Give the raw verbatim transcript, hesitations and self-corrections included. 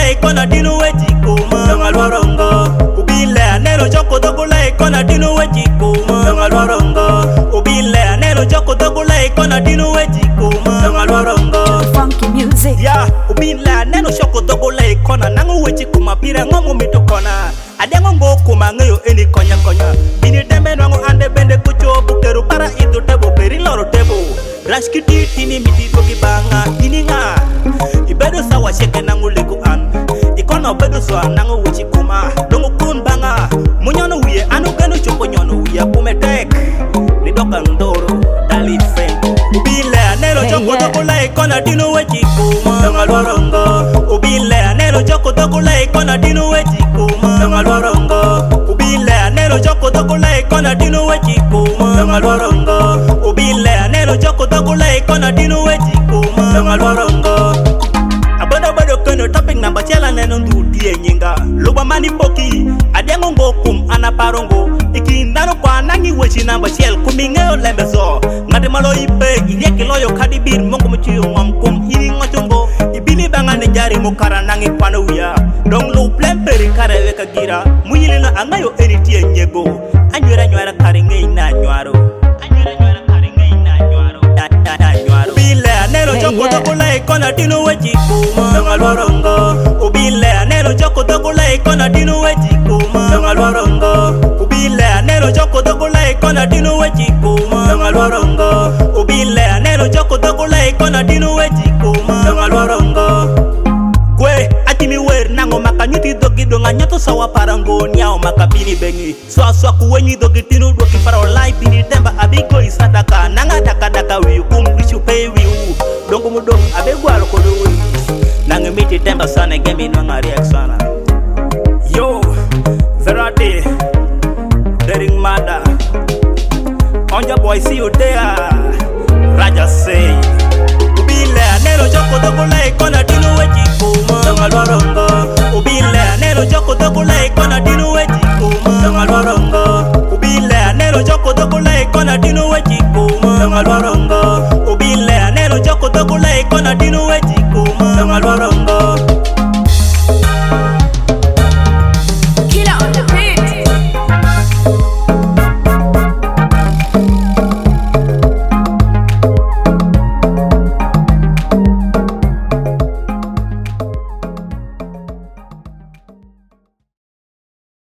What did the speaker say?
la ikona dinu weji kuma ngalwarongo ubile anelo choko dogo la ikona dinu weji kuma ngalwarongo ubile anelo choko dogo la ikona dinu weji kuma ngalwarongo funky music ya ubile anelo choko dogo la ikona nangu weji kuma pira ngomo mitokona adengo ngo kuma ngayo eni konya konya bini tembe nango ande bende kucho bukeru para itu tebo peri loro tebo raskiti tini miti toki banga ini nga ibedo sawa sheke nangu liku an ikono bedo swa nangu wichi kuma dongo kun banga munyono wiye anu gano choko nyono wiye pumetek ni doka ndoro dali fengo ubile anelo choko doko la ikona dino wechi kuma ngalwarongo ubile anelo choko doko la ikona dino wechi kuma ngalwarongo ubile anelo choko doko la ikona dino wechi kuma ngalwarongo ubile anelo choko doko la ikona dino wechi kuma ngalwarongo abodo bodo kono topic number chela neno ndudi enyinga luba mani poki adengo ngokum anaparongo ikindano kwa nangi wechi number chel kumingeo lembeso ngati malo ipe yeki loyo kadibir mongo mchiyo ngomkum iri ngochongo ibini bangane jari mukara nangi pano uya dong lu plemperi kare weka gira muyili na angayo enitie nyego anywera nywara kare ngei na nywaro anywera nywara kare ngei na nywaro na na nywaro bile anelo choko doko la ikona dino wechi kuma ngalwarongo ubile anelo choko doko la ikona dino wechi kuma ngalwarongo ubile anelo choko doko la ikona dino wechi kuma ngalwarongo ubile anelo choko doko la ikona dino wechi kuma ngalwarongo kwe atimi wer nango makanyuti dogi donga nyoto sawa parango nyao makabini bengi swa swa kuwenyi dogi tinu doki para olai bini temba abiko isadaka nanga daka daka wi kum wishu pay wi dongo mudong abegwalo kodo wi nanga miti temba sana gemi nanga react sana yo Verati Daring Mada Onja boy see you there Raja say ubile anelo choko dogo la ikona dino wechi kuma ngalwarongo ubile anelo choko dogo